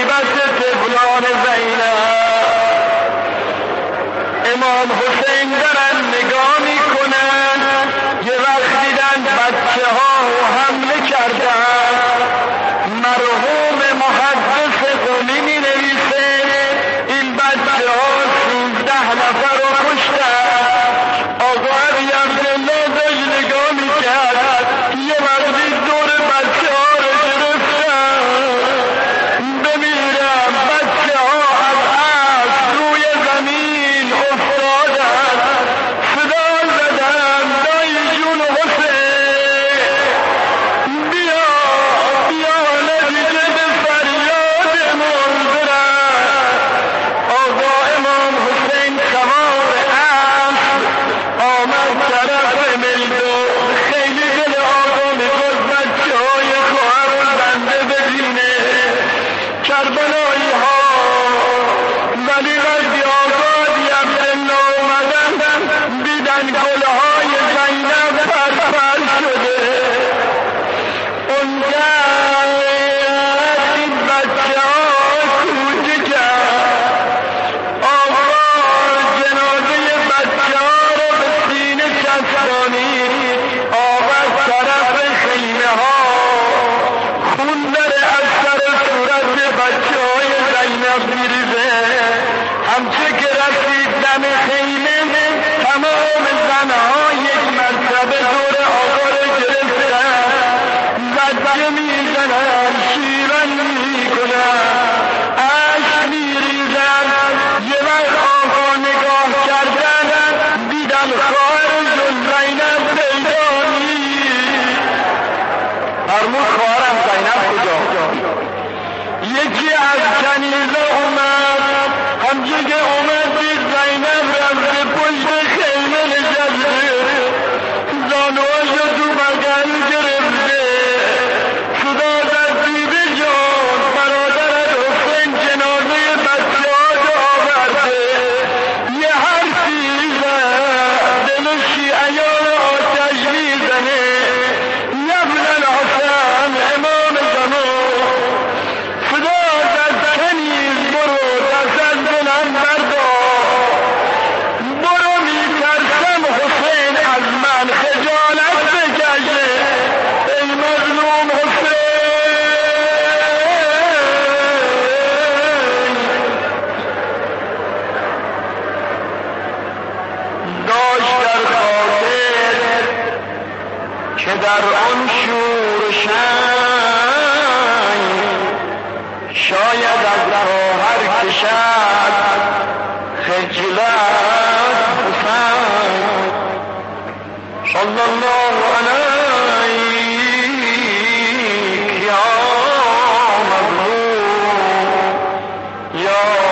عاقبت طفلان زینب. امام حسین دارن نگاه میکنن، یه وقت دیدن بچه ها حمله کردن. مرحوم محدث قمی می نویسه این بچه ها 13 نفر رو کشتن. آقا علی عبدالله داشت نگاه میکرد، یه وقتی دور بچه ها رو گرفتن. بمیرم بچه ها از عصر روی زمین افتادن، صدا زدن دایی جون حسین بیا بیا نتیجه به فریاد منذرن. آقا امام حسین سوار عصر آمد طرف میدان. خیلی دل آقا میخواست بچه های خواهر بنده ببینه کربلایی ها، ولی وقتی آقا علی عبدالله اومدن دیدن گلهای زینب پرپر شده. اونگاه این بچه ها کوچه کرد. آقا جنازه بچه ها رو به سینه چسبانید، آمد طرف خیمه ها، خون داره از سر صورت بچه های زینب میریزه. همچه که رسید دم خیمه تمام زنها یک مرتبه دور آقا رو گرفتن، زجه میزنن، شیون میکنن، عشق میریزن. یه وقت آقا نگاه کردن دیدن خواهر جز زینب پیدا نیست. فرمود خواهرم زینب کجا؟ یکی از کنیزه اومد، همچه که اومد دید زینب رفته پشت خیمه نشسته، زانوهاشو تو بغل گرفته. صدا زد بیبی جان برادرت حسین جنازه بچه ها رو آورده. یه حرفی زد دل شیعیان آتش میزنه. یبن الحسن امام زمان صدا زد کنیز برو دست از دلم بردار، برو میترسم حسین از من خجالت بکشه. ای مظلوم حسین داشت در خاطر که در آن شور و شنگ شاید از خواهر کشد خجلت حسین. صلی الله علیک یا مظلوم یا